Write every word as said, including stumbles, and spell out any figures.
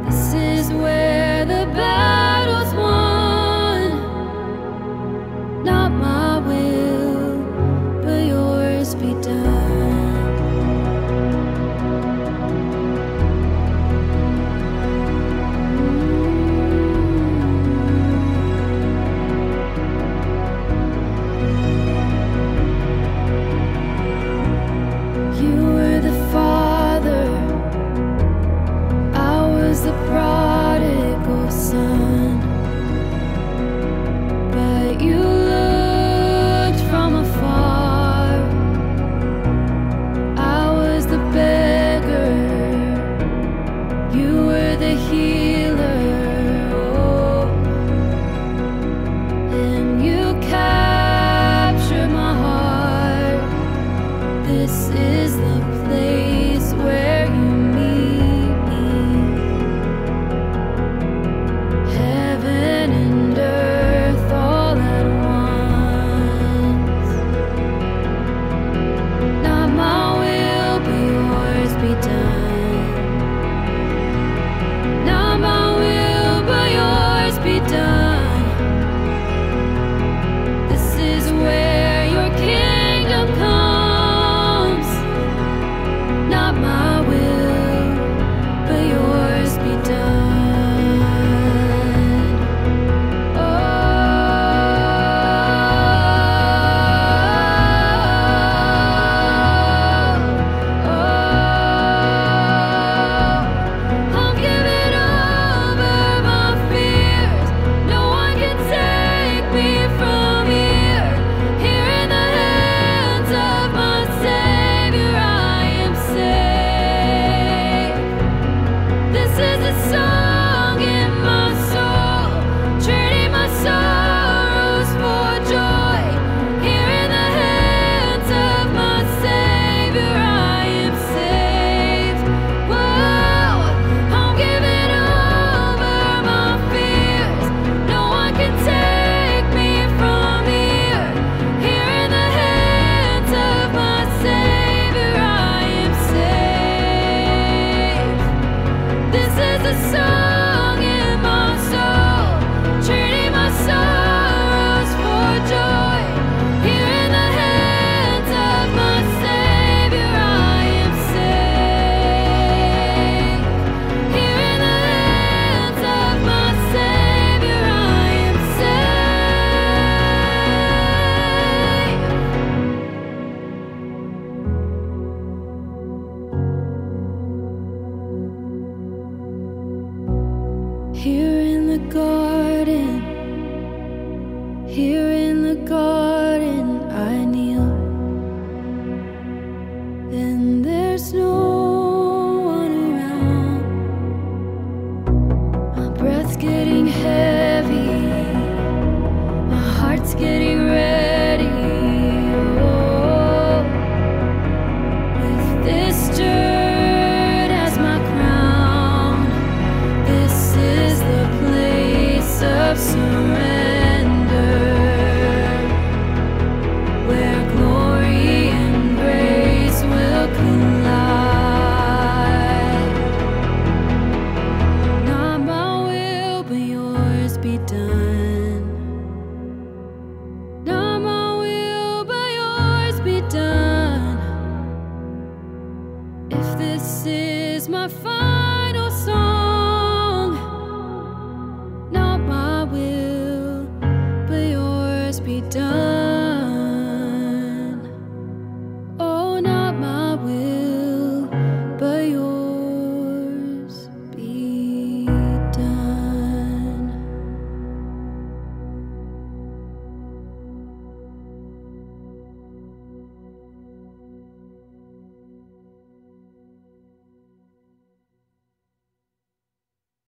This is where the battle's won. Not my will, but yours be done. You were the father, I was the prodigal son. But you looked from afar, I was the beggar, you were the healer. Oh, and you captured my heart. This is the place where you meet me. Heaven and earth all at once. Not my will, but yours be done. Not my will, but yours be done. This is where your kingdom comes. Not my will, but yours be done. Oh, oh, I'm giving over my fears. No one can take me from here. Here in the hands of my Savior, I am safe. This is a song in my soul, trading my sorrows for joy. Here in the hands of my Savior, I am safe. Whoa, I'm giving over my fears. No one can take me from here. Here in the hands of my Savior, I am safe. This is a song in my soul, trading my sorrows for joy. Here in the hands of my Savior, I am safe. Here in the hands of my Savior, I am safe. Here in the garden, here in the garden, I kneel, and there's no one around. My breath's getting heavy, my heart's getting ready. Oh, with this dirt as my crown, this is the place of surrender, where glory and grace will collide. Not my will, but yours be done. Not my will, but yours be done. If this is my final